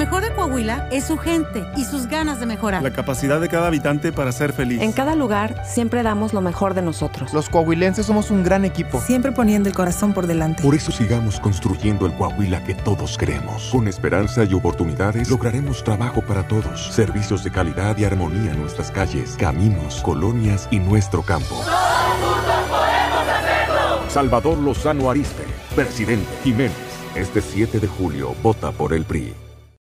mejor de Coahuila es su gente y sus ganas de mejorar. La capacidad de cada habitante para ser feliz. En cada lugar siempre damos lo mejor de nosotros. Los coahuilenses somos un gran equipo. Siempre poniendo el corazón por delante. Por eso sigamos construyendo el Coahuila que todos queremos. Con esperanza y oportunidades lograremos trabajo para todos, servicios de calidad y armonía en nuestras calles, caminos, colonias y nuestro campo. ¡Todos juntos podemos hacerlo! Salvador Lozano Arizpe, presidente. Jiménez, este 7 de julio, vota por el PRI.